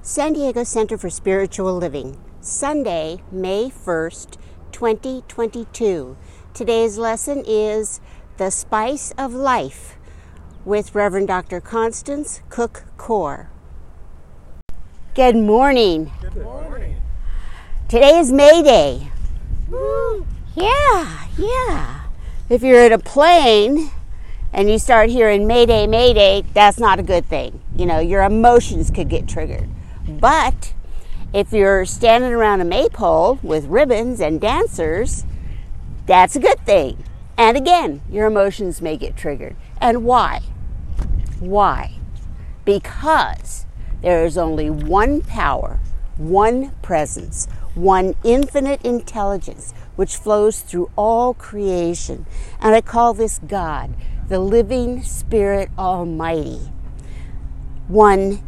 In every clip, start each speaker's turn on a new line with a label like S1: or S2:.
S1: San Diego Center for Spiritual Living, Sunday, May 1st, 2022. Today's lesson is The Spice of Life with Reverend Dr. Constance Cook Core. Good morning.
S2: Good morning.
S1: Today is May Day. Woo. Yeah. If you're in a plane and you start hearing Mayday, Mayday, that's not a good thing. You know, your emotions could get triggered. But if you're standing around a maypole with ribbons and dancers, that's a good thing. And again, your emotions may get triggered. And why? Why? Because there is only one power, one presence, one infinite intelligence which flows through all creation. And I call this God, the living Spirit Almighty. One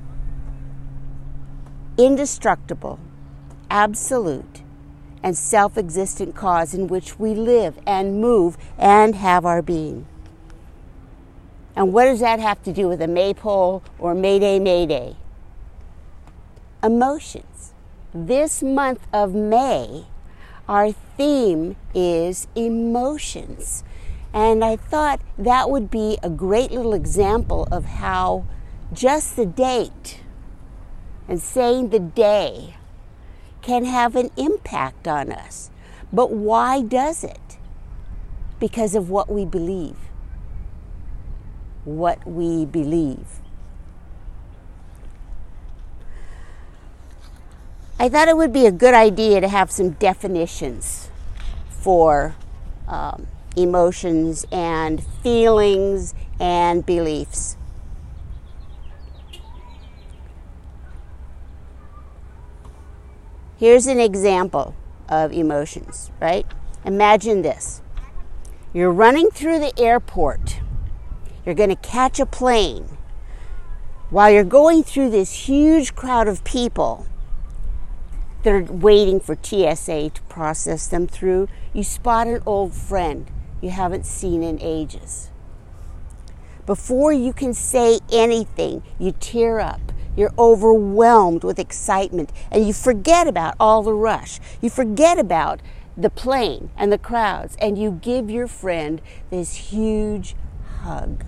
S1: indestructible, absolute, and self-existent cause in which we live and move and have our being. And what does that have to do with a maypole or Mayday, Mayday? Emotions. This month of May, our theme is emotions. And I thought that would be a great little example of how just the date and saying the day can have an impact on us. But why does it? Because of what we believe. What we believe. I thought it would be a good idea to have some definitions for emotions and feelings and beliefs. Here's an example of emotions, right? Imagine this. You're running through the airport. You're going to catch a plane. While you're going through this huge crowd of people that are waiting for TSA to process them through, you spot an old friend you haven't seen in ages. Before you can say anything, you tear up. You're overwhelmed with excitement, and you forget about all the rush. You forget about the plane and the crowds, and you give your friend this huge hug.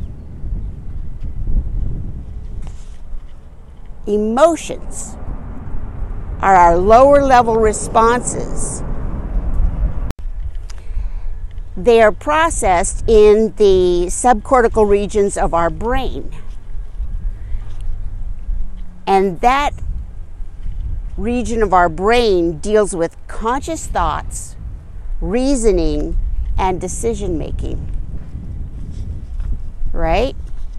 S1: Emotions are our lower level responses. They are processed in the subcortical regions of our brain. And that region of our brain deals with conscious thoughts, reasoning, and decision making. Right?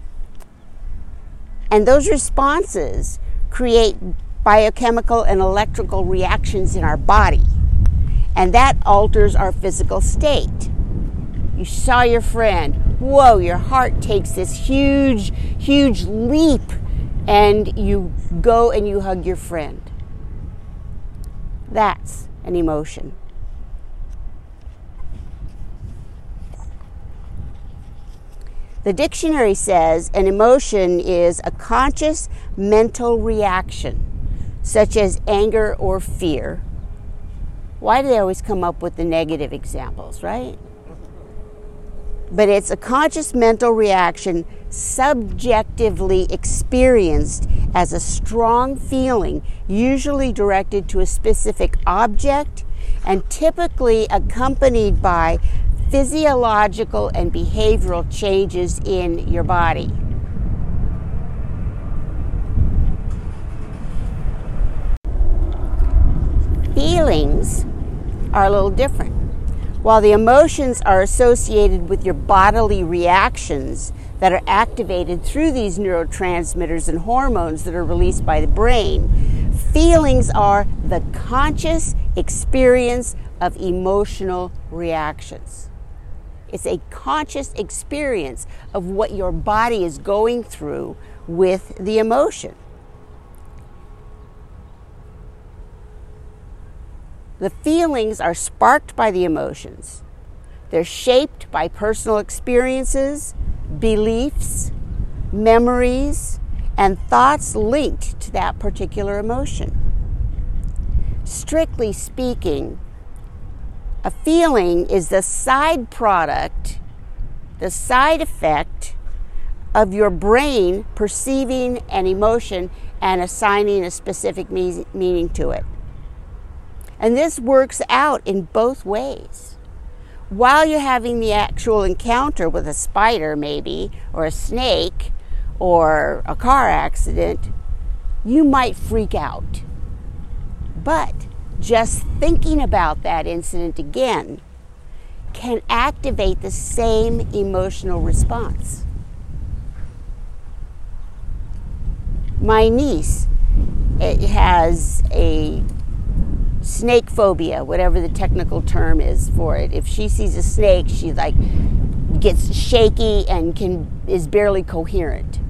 S1: And those responses create biochemical and electrical reactions in our body. And that alters our physical state. You saw your friend. Whoa, your heart takes this huge leap. And you go and you hug your friend. That's an emotion. The dictionary says an emotion is a conscious mental reaction, such as anger or fear. Why do they always come up with the negative examples, right? But it's a conscious mental reaction subjectively experienced as a strong feeling, usually directed to a specific object and typically accompanied by physiological and behavioral changes in your body. Feelings are a little different. While the emotions are associated with your bodily reactions that are activated through these neurotransmitters and hormones that are released by the brain, feelings are the conscious experience of emotional reactions. It's a conscious experience of what your body is going through with the emotion. The feelings are sparked by the emotions. They're shaped by personal experiences, beliefs, memories, and thoughts linked to that particular emotion. Strictly speaking, a feeling is the side product, the side effect of your brain perceiving an emotion and assigning a specific meaning to it. And this works out in both ways. While you're having the actual encounter with a spider, maybe, or a snake, or a car accident, you might freak out. But just thinking about that incident again can activate the same emotional response. My niece has a snake phobia, whatever the technical term is for it. If she sees a snake, she gets shaky and is barely coherent.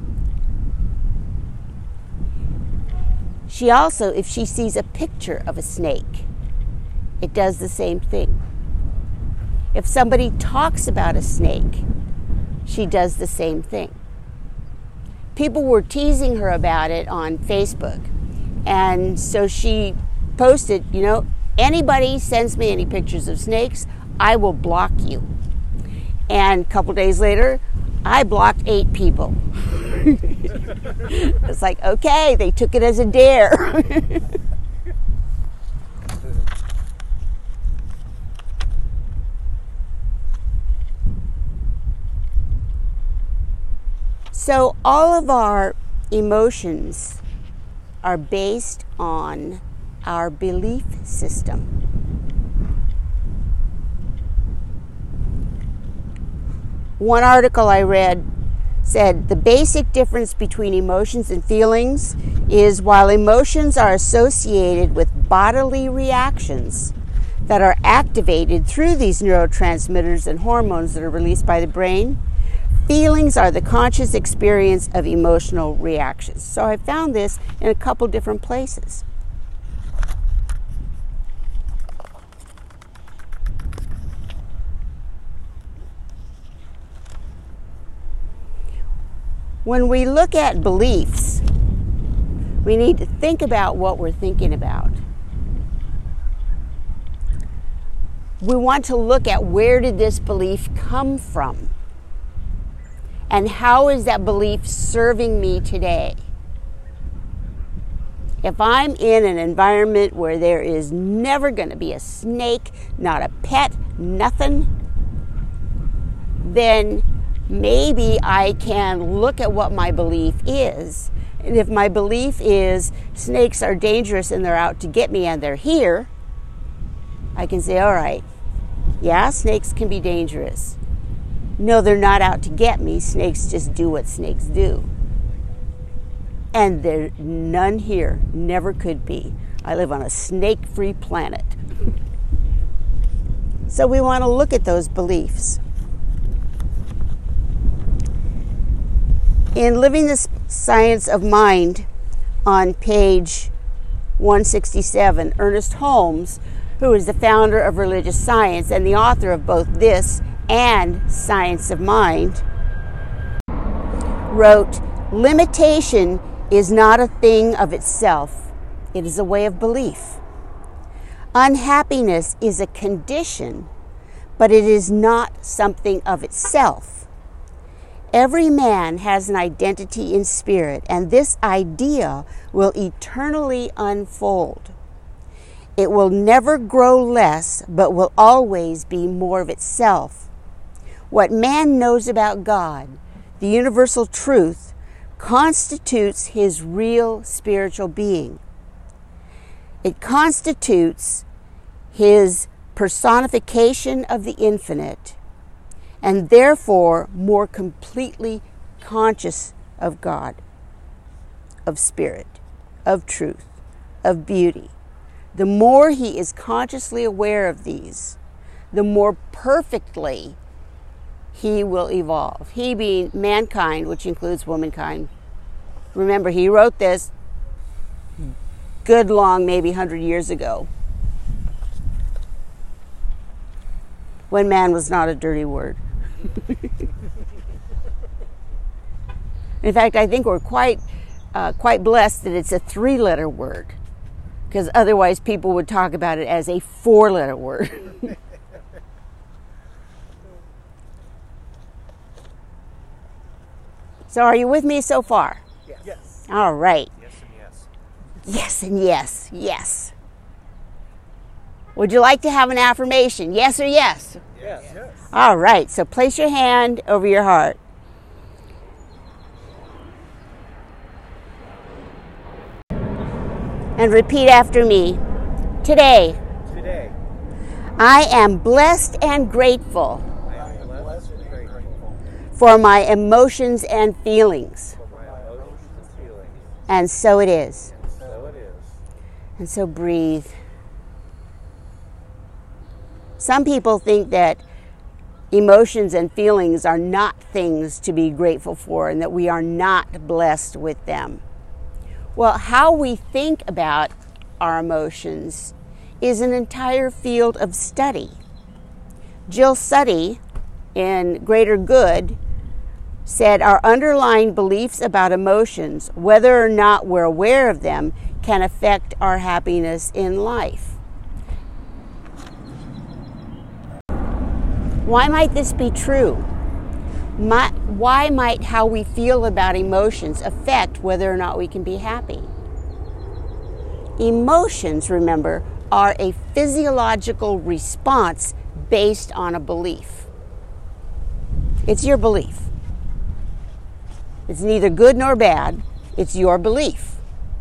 S1: She also, if she sees a picture of a snake, it does the same thing. If somebody talks about a snake, she does the same thing. People were teasing her about it on Facebook, and so she posted, anybody sends me any pictures of snakes, I will block you. And a couple days later, I blocked 8 people. It's like, okay, they took it as a dare. So all of our emotions are based on our belief system. One article I read said the basic difference between emotions and feelings is while emotions are associated with bodily reactions that are activated through these neurotransmitters and hormones that are released by the brain, feelings are the conscious experience of emotional reactions. So I found this in a couple different places. When we look at beliefs, we need to think about what we're thinking about. We want to look at where did this belief come from? And how is that belief serving me today? If I'm in an environment where there is never going to be a snake, not a pet, nothing, then maybe I can look at what my belief is. And if my belief is snakes are dangerous and they're out to get me and they're here, I can say, all right, yeah, snakes can be dangerous. No, they're not out to get me. Snakes just do what snakes do. And there's none here, never could be. I live on a snake-free planet. So we want to look at those beliefs. In Living the Science of Mind, on page 167, Ernest Holmes, who is the founder of religious science and the author of both this and Science of Mind, wrote, "Limitation is not a thing of itself. It is a way of belief. Unhappiness is a condition, but it is not something of itself. Every man has an identity in spirit, and this idea will eternally unfold. It will never grow less, but will always be more of itself. What man knows about God, the universal truth, constitutes his real spiritual being. It constitutes his personification of the infinite, and therefore more completely conscious of God, of spirit, of truth, of beauty. The more he is consciously aware of these, the more perfectly he will evolve. He being mankind, which includes womankind. Remember, he wrote this good long, maybe 100 years ago, when man was not a dirty word. In fact, I think we're quite blessed that it's a 3-letter word, because otherwise people would talk about it as a 4-letter word. So are you with me so far?
S2: Yes.
S1: All right.
S2: Yes and yes.
S1: Yes and yes, yes. Would you like to have an affirmation? Yes or yes?
S2: Yes. Yes.
S1: All right, so place your hand over your heart. And repeat after me. Today, I am blessed and grateful
S2: I am blessed and grateful
S1: for my emotions and feelings.
S2: for my emotions and feelings.
S1: And so it is.
S2: So it is.
S1: And so breathe. Some people think that emotions and feelings are not things to be grateful for and that we are not blessed with them. Well, how we think about our emotions is an entire field of study. Jill Suttie, in Greater Good, said our underlying beliefs about emotions, whether or not we're aware of them, can affect our happiness in life. Why might this be true? Why might how we feel about emotions affect whether or not we can be happy? Emotions, remember, are a physiological response based on a belief. It's your belief. It's neither good nor bad. It's your belief.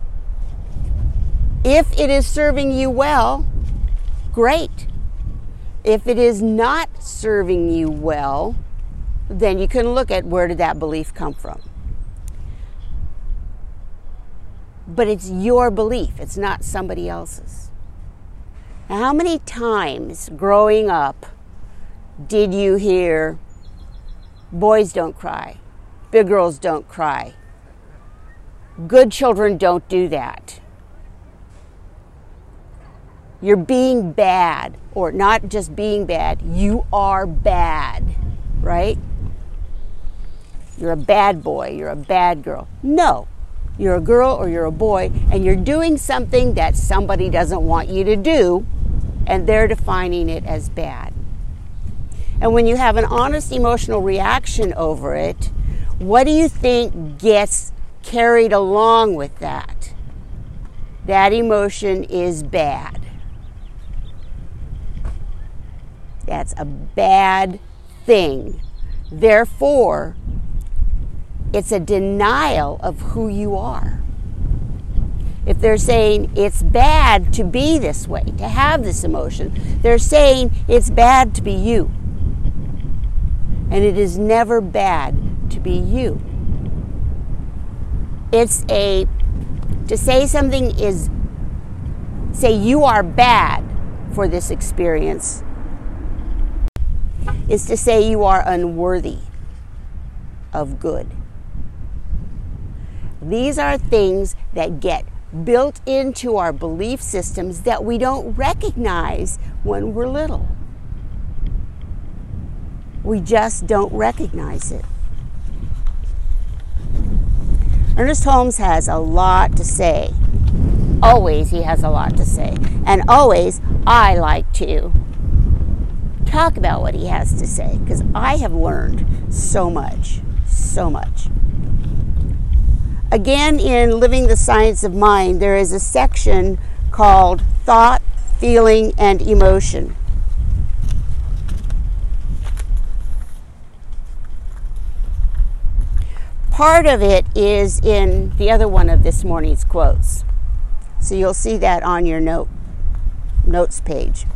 S1: If it is serving you well, great. If it is not serving you well, then you can look at where did that belief come from. But it's your belief. It's not somebody else's. Now, how many times growing up did you hear, boys don't cry, big girls don't cry, good children don't do that, you're being bad, or not just being bad, you are bad, right? You're a bad boy, you're a bad girl. No, you're a girl or you're a boy, and you're doing something that somebody doesn't want you to do, and they're defining it as bad. And when you have an honest emotional reaction over it, what do you think gets carried along with that? That emotion is bad. That's a bad thing. Therefore, it's a denial of who you are. If they're saying it's bad to be this way, to have this emotion, they're saying it's bad to be you. And it is never bad to be you. To say something is, say you are bad for this experience, is to say you are unworthy of good. These are things that get built into our belief systems that we don't recognize when we're little. We just don't recognize it. Ernest Holmes has a lot to say. Always he has a lot to say. And always I like to talk about what he has to say, because I have learned so much, so much. Again, in Living the Science of Mind, there is a section called Thought, Feeling, and Emotion. Part of it is in the other one of this morning's quotes. So you'll see that on your notes page.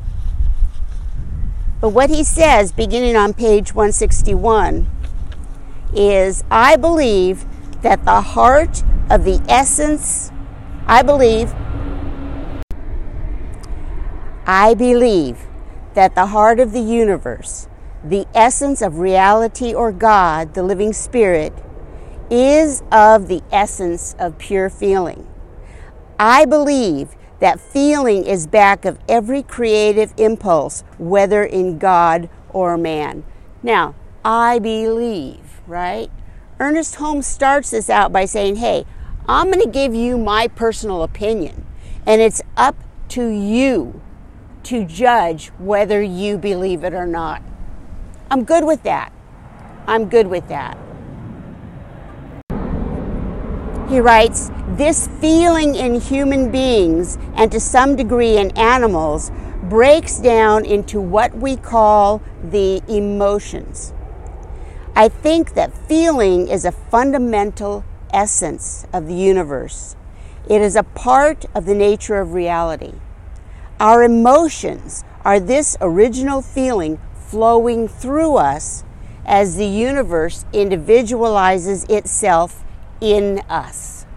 S1: But what he says, beginning on page 161, is, I believe that the heart of the essence, I believe that the heart of the universe, the essence of reality or God, the living spirit, is of the essence of pure feeling. I believe that feeling is back of every creative impulse, whether in God or man. Now, I believe, right? Ernest Holmes starts this out by saying, hey, I'm going to give you my personal opinion, and it's up to you to judge whether you believe it or not. I'm good with that. I'm good with that. He writes, this feeling in human beings, and to some degree in animals, breaks down into what we call the emotions. I think that feeling is a fundamental essence of the universe. It is a part of the nature of reality. Our emotions are this original feeling flowing through us as the universe individualizes itself in us.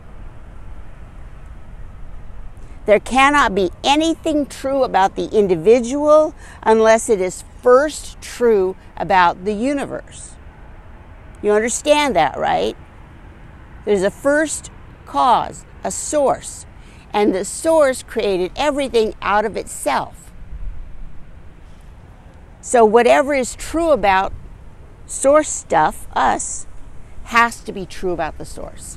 S1: There cannot be anything true about the individual unless it is first true about the universe. You understand that, right? There's a first cause, a source, and the source created everything out of itself. So whatever is true about source stuff, us, has to be true about the source.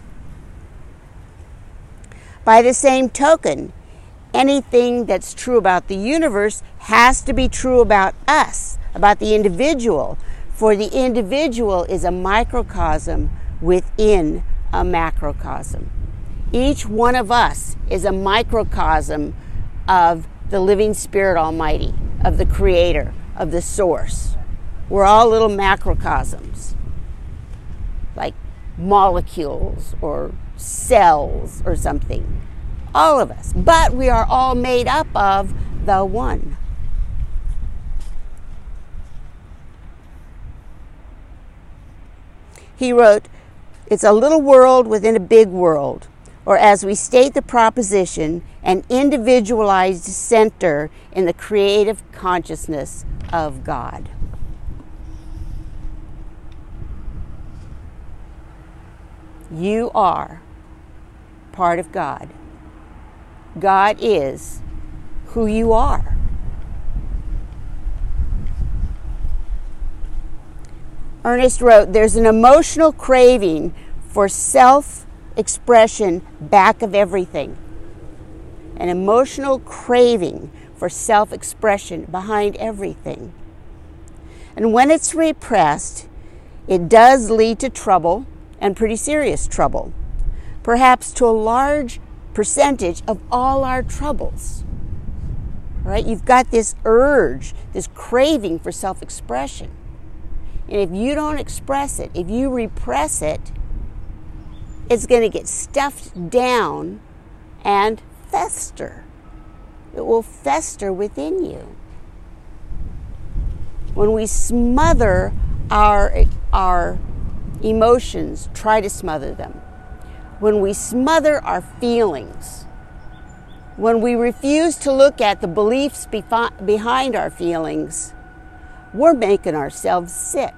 S1: By the same token, anything that's true about the universe has to be true about us, about the individual, for the individual is a microcosm within a macrocosm. Each one of us is a microcosm of the living Spirit Almighty, of the Creator, of the Source. We're all little macrocosms, like molecules or cells or something. All of us. But we are all made up of the One. He wrote, it's a little world within a big world, or as we state the proposition, an individualized center in the creative consciousness of God. You are part of God. God is who you are. Ernest wrote, there's an emotional craving for self-expression back of everything. An emotional craving for self-expression behind everything. And when it's repressed, it does lead to trouble, and pretty serious trouble. Perhaps to a large percentage of all our troubles. Right? You've got this urge, this craving for self-expression. And if you don't express it, if you repress it, it's going to get stuffed down and fester. It will fester within you. When we smother our emotions, try to smother them. When we smother our feelings, when we refuse to look at the beliefs behind our feelings, we're making ourselves sick.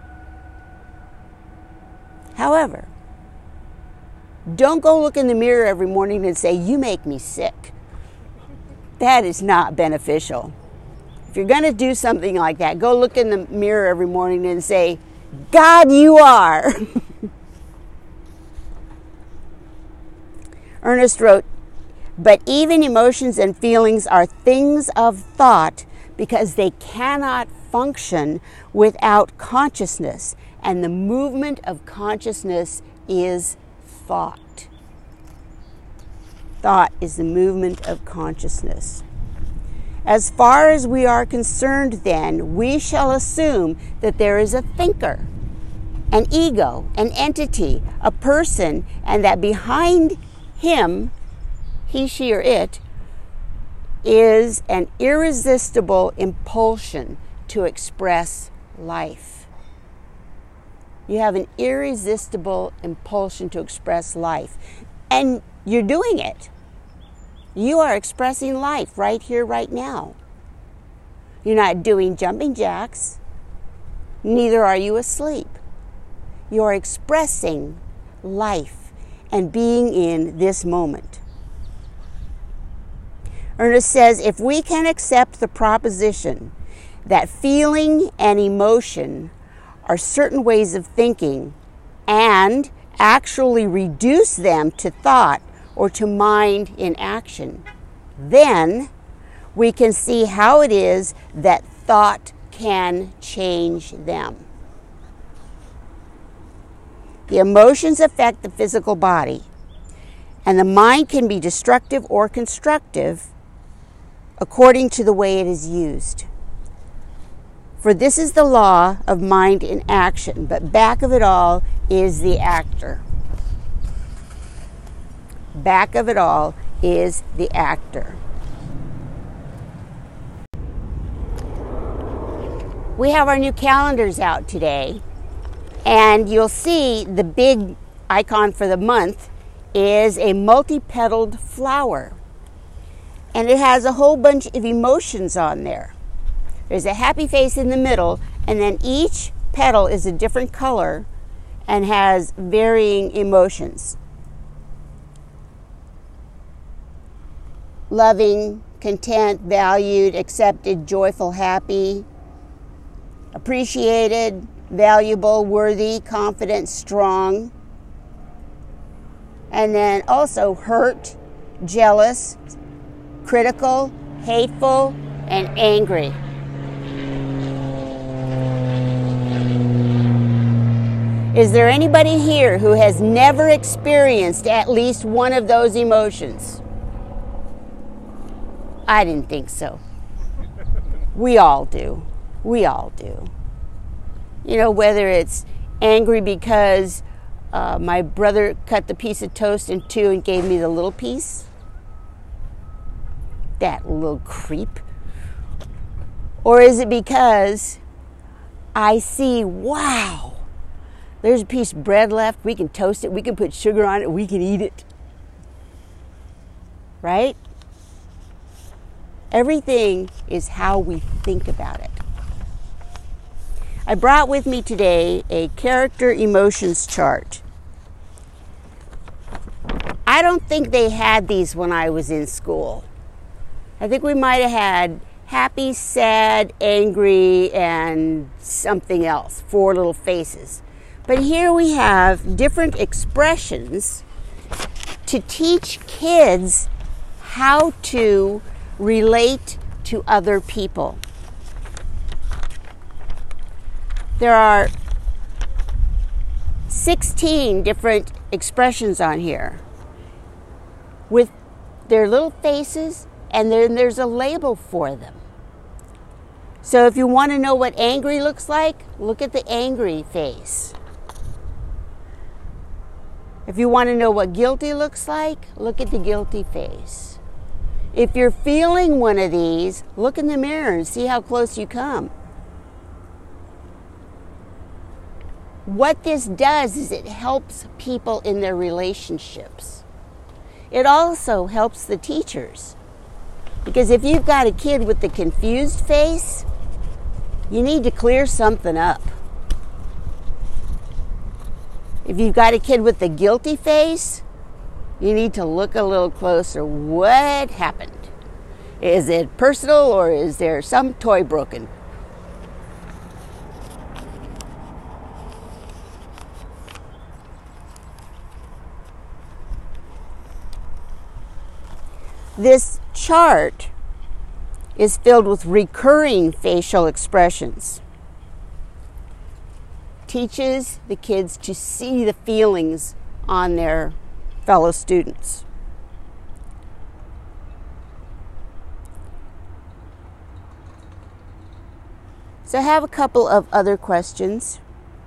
S1: However, don't go look in the mirror every morning and say, you make me sick. That is not beneficial. If you're going to do something like that, go look in the mirror every morning and say, God, you are. Ernest wrote, but even emotions and feelings are things of thought because they cannot function without consciousness, and the movement of consciousness is thought. Thought is the movement of consciousness. As far as we are concerned, then, we shall assume that there is a thinker, an ego, an entity, a person, and that behind him, he, she, or it, is an irresistible impulsion to express life. You have an irresistible impulsion to express life, and you're doing it. You are expressing life right here, right now. You're not doing jumping jacks. Neither are you asleep. You're expressing life and being in this moment. Ernest says, if we can accept the proposition that feeling and emotion are certain ways of thinking, and actually reduce them to thought or to mind in action, then we can see how it is that thought can change them. The emotions affect the physical body, and the mind can be destructive or constructive according to the way it is used. For this is the law of mind in action, but back of it all is the actor. Back of it all is the actor. We have our new calendars out today, and you'll see the big icon for the month is a multi-petaled flower. And it has a whole bunch of emotions on there. There's a happy face in the middle, and then each petal is a different color and has varying emotions. Loving, content, valued, accepted, joyful, happy, appreciated, valuable, worthy, confident, strong. And then also hurt, jealous, critical, hateful, and angry. Is there anybody here who has never experienced at least one of those emotions? I didn't think so. We all do. We all do. You know, whether it's angry because my brother cut the piece of toast in two and gave me the little piece. That little creep. Or is it because I see, wow, there's a piece of bread left, we can toast it, we can put sugar on it, we can eat it. Right? Everything is how we think about it. I brought with me today a character emotions chart. I don't think they had these when I was in school. I think we might have had happy, sad, angry, and something else, 4 little faces. But here we have different expressions to teach kids how to relate to other people. There are 16 different expressions on here with their little faces, and then there's a label for them. So if you want to know what angry looks like, look at the angry face. If you want to know what guilty looks like, look at the guilty face. If you're feeling one of these, look in the mirror and see how close you come. What this does is it helps people in their relationships. It also helps the teachers. Because if you've got a kid with the confused face, you need to clear something up. If you've got a kid with the guilty face, you need to look a little closer. What happened? Is it personal, or is there some toy broken? This chart is filled with recurring facial expressions. Teaches the kids to see the feelings on their fellow students. So I have a couple of other questions.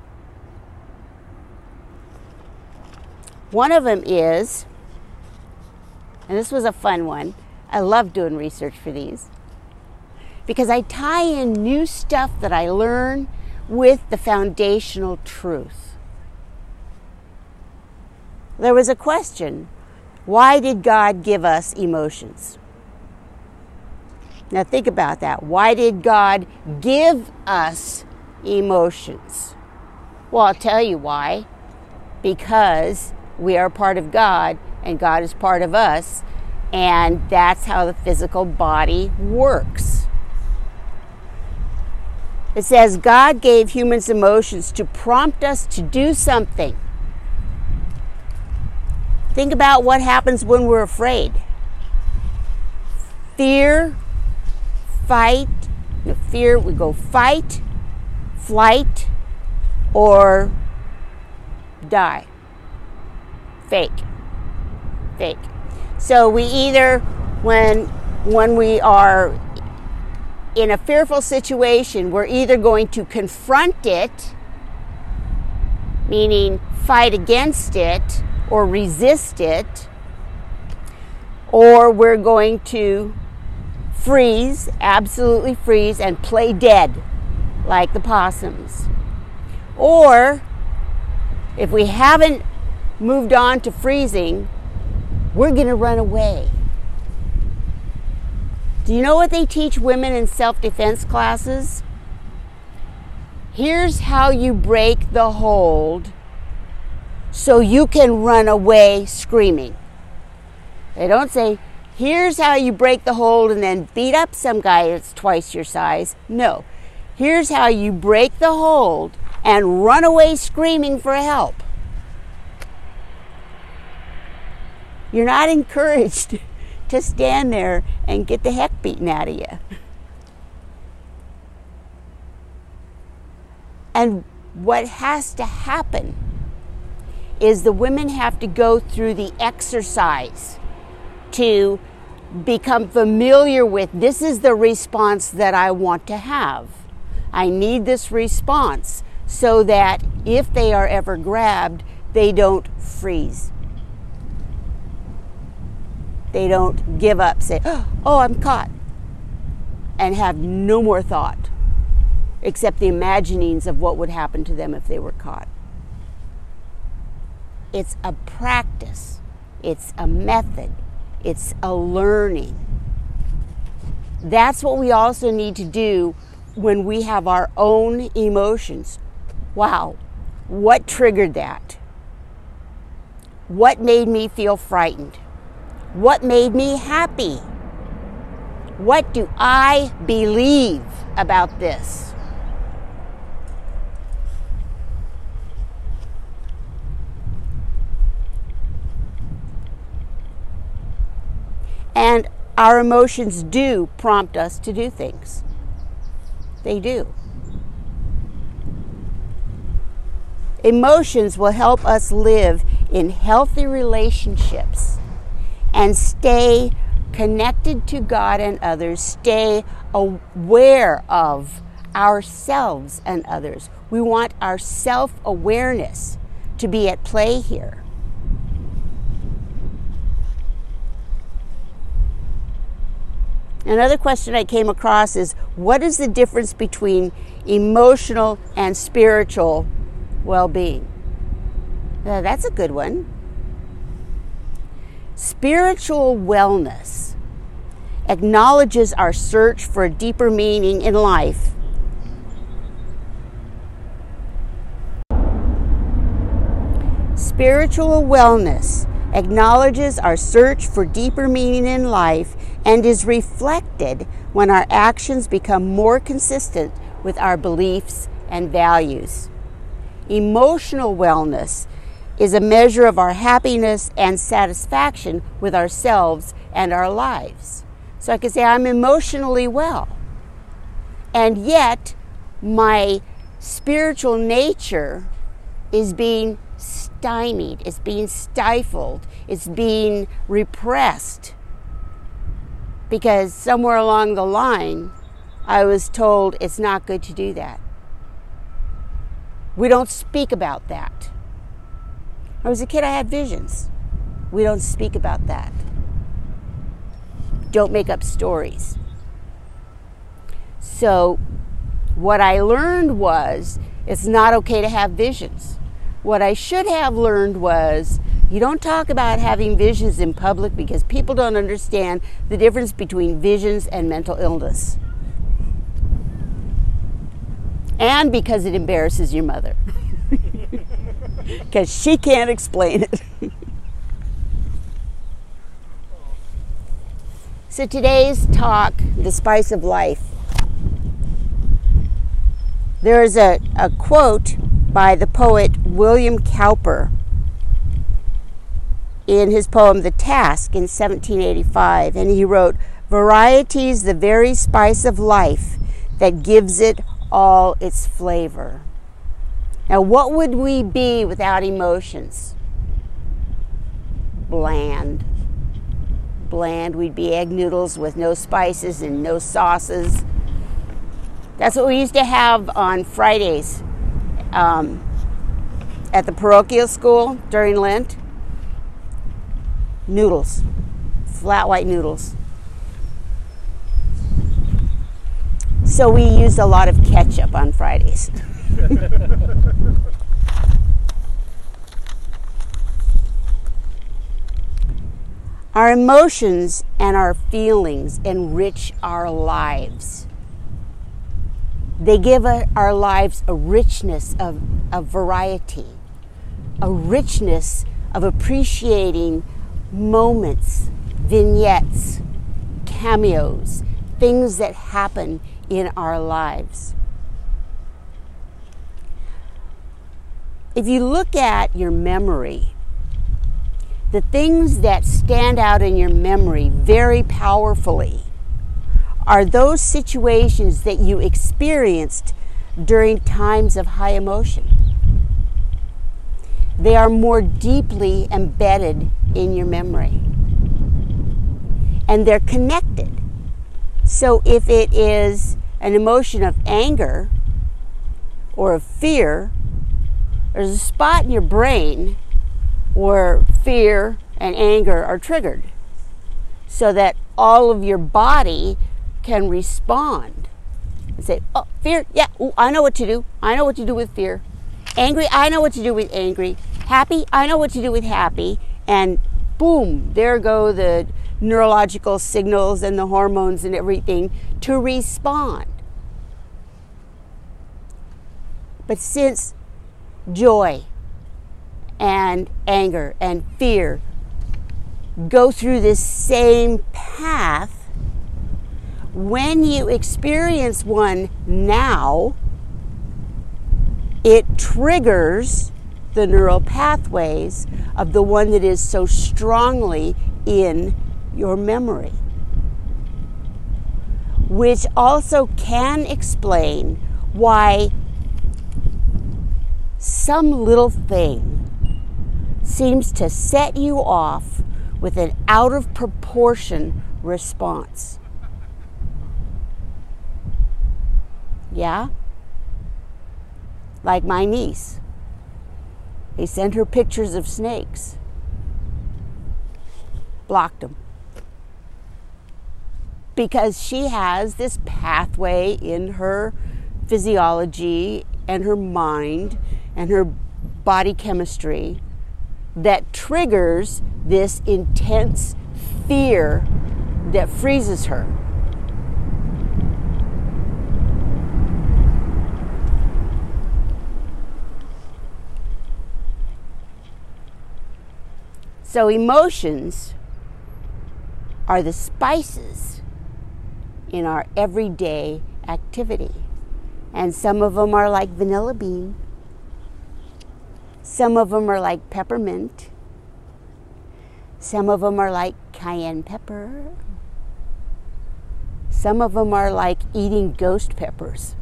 S1: One of them is, and this was a fun one, I love doing research for these, because I tie in new stuff that I learn with the foundational truth. There was a question, why did God give us emotions? Now think about that. Why did God give us emotions? Well, I'll tell you why. Because we are part of God and God is part of us, and that's how the physical body works. It says God gave humans emotions to prompt us to do something. Think about what happens when we're afraid. Fear, fight, fear, we go fight, flight, or die. Fake. So we either, when we are in a fearful situation, we're either going to confront it, meaning fight against it or resist it, or we're going to freeze, absolutely freeze, and play dead like the possums. Or if we haven't moved on to freezing, we're going to run away. Do you know what they teach women in self-defense classes? Here's how you break the hold so you can run away screaming. They don't say, here's how you break the hold and then beat up some guy that's twice your size. No. Here's how you break the hold and run away screaming for help. You're not encouraged to stand there and get the heck beaten out of you. And what has to happen is the women have to go through the exercise to become familiar with, this is the response that I want to have. I need this response so that if they are ever grabbed, they don't freeze. They don't give up, say, oh, I'm caught, and have no more thought except the imaginings of what would happen to them if they were caught. It's a practice. It's a method. It's a learning. That's what we also need to do when we have our own emotions. Wow, what triggered that? What made me feel frightened? What made me happy? What do I believe about this? And our emotions do prompt us to do things. They do. Emotions will help us live in healthy relationships and stay connected to God and others, stay aware of ourselves and others. We want our self-awareness to be at play here. Another question I came across is, what is the difference between emotional and spiritual well-being? That's a good one. Spiritual wellness acknowledges our search for a deeper meaning in life. Spiritual wellness acknowledges our search for deeper meaning in life and is reflected when our actions become more consistent with our beliefs and values. Emotional wellness is a measure of our happiness and satisfaction with ourselves and our lives. So I could say I'm emotionally well, and yet my spiritual nature is being stymied, it's being stifled, it's being repressed, because somewhere along the line I was told it's not good to do that. We don't speak about that. When I was a kid, I had visions. We don't speak about that. Don't make up stories. So what I learned was it's not okay to have visions. What I should have learned was you don't talk about having visions in public because people don't understand the difference between visions and mental illness. And because it embarrasses your mother. Because she can't explain it. So today's talk, The Spice of Life. There is a quote by the poet William Cowper in his poem The Task in 1785, and he wrote, "Variety's the very spice of life that gives it all its flavor." Now, what would we be without emotions? Bland. Bland. We'd be egg noodles with no spices and no sauces. That's what we used to have on Fridays at the parochial school during Lent. Noodles. Flat white noodles. So we used a lot of ketchup on Fridays. Our emotions and our feelings enrich our lives. They give our lives a richness of variety, a richness of appreciating moments, vignettes, cameos, things that happen in our lives. If you look at your memory, the things that stand out in your memory very powerfully are those situations that you experienced during times of high emotion. They are more deeply embedded in your memory. And they're connected. So if it is an emotion of anger or of fear, there's a spot in your brain where fear and anger are triggered so that all of your body can respond and say, oh, fear, yeah, ooh, I know what to do. I know what to do with fear. Angry, I know what to do with angry. Happy, I know what to do with happy. And boom, there go the neurological signals and the hormones and everything to respond. But since joy and anger and fear go through this same path, when you experience one now, it triggers the neural pathways of the one that is so strongly in your memory, which also can explain why some little thing seems to set you off with an out of proportion response. Yeah? Like my niece. They sent her pictures of snakes. Blocked them. Because she has this pathway in her physiology and her mind and her body chemistry that triggers this intense fear that freezes her. So emotions are the spices in our everyday activity. And some of them are like vanilla bean. Some of them are like peppermint. Some of them are like cayenne pepper. Some of them are like eating ghost peppers.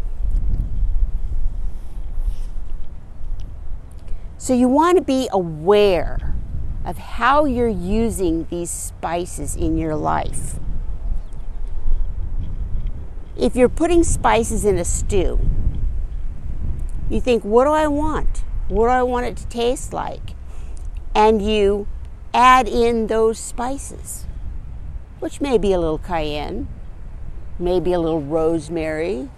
S1: So you want to be aware of how you're using these spices in your life. If you're putting spices in a stew, you think, what do I want? What do I want it to taste like? And you add in those spices, which may be a little cayenne, maybe a little rosemary,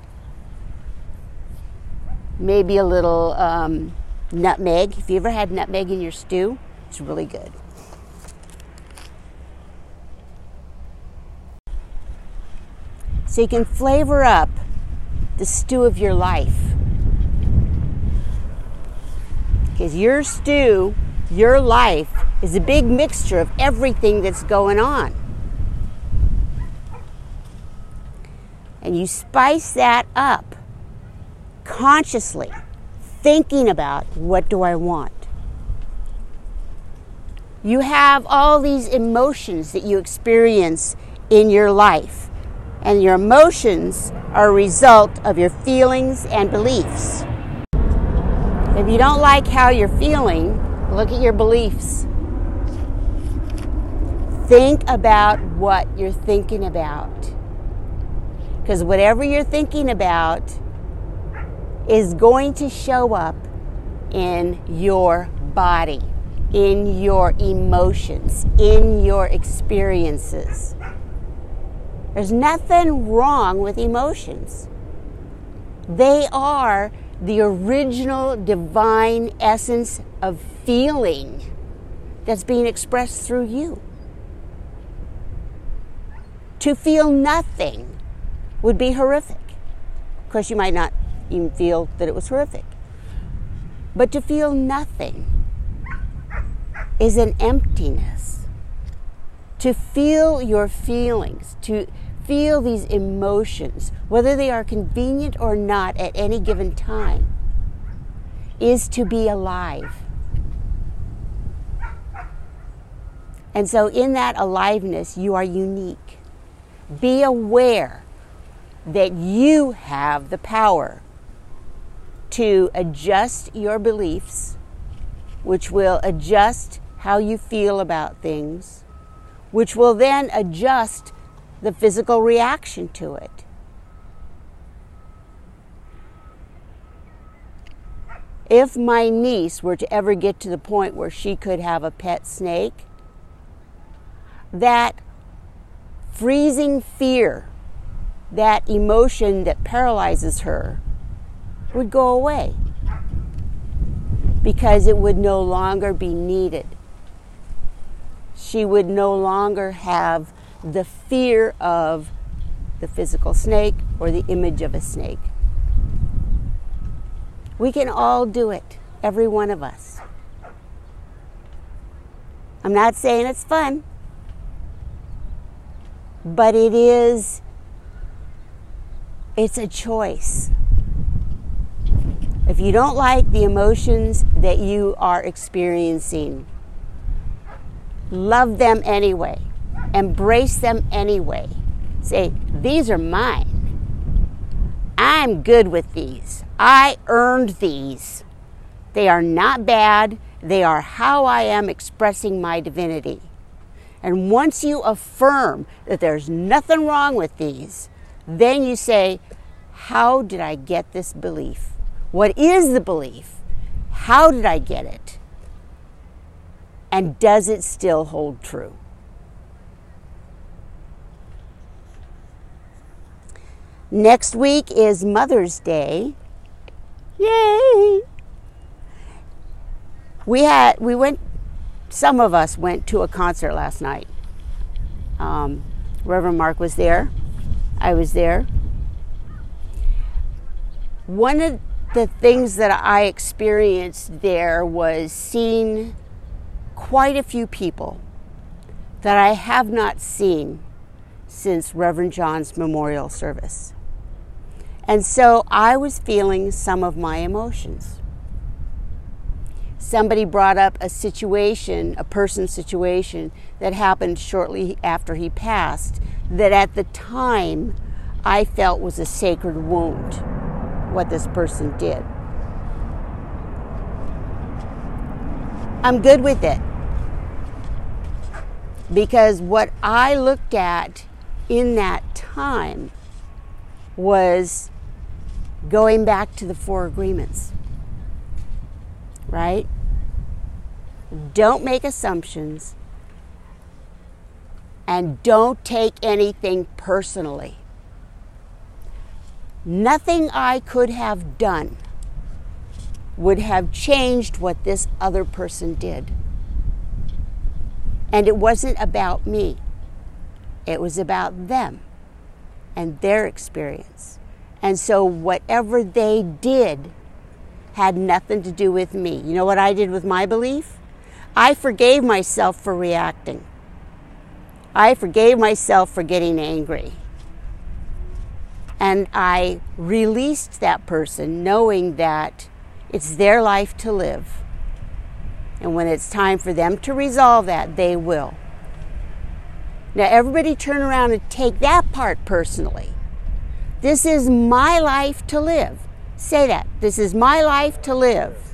S1: maybe a little nutmeg. If you ever had nutmeg in your stew, it's really good. So you can flavor up the stew of your life. Because your stew, your life, is a big mixture of everything that's going on. And you spice that up consciously, thinking about, what do I want? You have all these emotions that you experience in your life. And your emotions are a result of your feelings and beliefs. If you don't like how you're feeling, look at your beliefs. Think about what you're thinking about. Because whatever you're thinking about is going to show up in your body, in your emotions, in your experiences. There's nothing wrong with emotions. They are the original divine essence of feeling that's being expressed through you. To feel nothing would be horrific. Of course, you might not even feel that it was horrific. But to feel nothing is an emptiness. To feel your feelings, to feel these emotions, whether they are convenient or not at any given time, is to be alive. And so in that aliveness, you are unique. Be aware that you have the power to adjust your beliefs, which will adjust how you feel about things, which will then adjust the physical reaction to it. If my niece were to ever get to the point where she could have a pet snake, that freezing fear, that emotion that paralyzes her, would go away because it would no longer be needed. She would no longer have the fear of the physical snake or the image of a snake. We can all do it, every one of us. I'm not saying it's fun, but it's a choice. If you don't like the emotions that you are experiencing, love them anyway. Embrace them anyway. Say, these are mine. I'm good with these. I earned these. They are not bad. They are how I am expressing my divinity. And once you affirm that there's nothing wrong with these, then you say, how did I get this belief? What is the belief? How did I get it? And does it still hold true? Next week is Mother's Day. Yay! Some of us went to a concert last night. Reverend Mark was there. I was there. One of the things that I experienced there was seeing quite a few people that I have not seen since Reverend John's memorial service. And so I was feeling some of my emotions. Somebody brought up a person's situation that happened shortly after he passed, that at the time I felt was a sacred wound, what this person did. I'm good with it, because what I looked at in that time was going back to the 4 agreements, right? Don't make assumptions, and don't take anything personally. Nothing I could have done would have changed what this other person did. And it wasn't about me. It was about them and their experience. And so whatever they did had nothing to do with me. You know what I did with my belief? I forgave myself for reacting. I forgave myself for getting angry. And I released that person knowing that it's their life to live. And when it's time for them to resolve that, they will. Now, everybody turn around and take that part personally. This is my life to live. Say that. This is my life to live.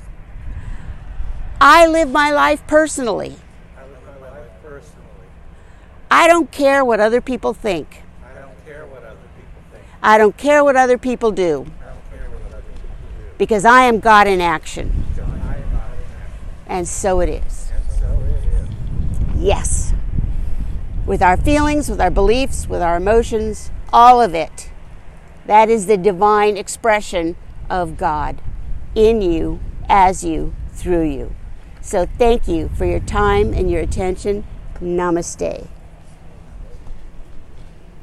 S1: I live my life personally.
S2: I live my life personally.
S1: I don't care what other people think.
S2: I don't care what other people think.
S1: I don't care what other people do.
S2: I don't care what other people do.
S1: Because I am God in action.
S2: Because I am God in action.
S1: And so it is.
S2: And so it is.
S1: Yes. With our feelings, with our beliefs, with our emotions, all of it. That is the divine expression of God in you, as you, through you. So thank you for your time and your attention. Namaste.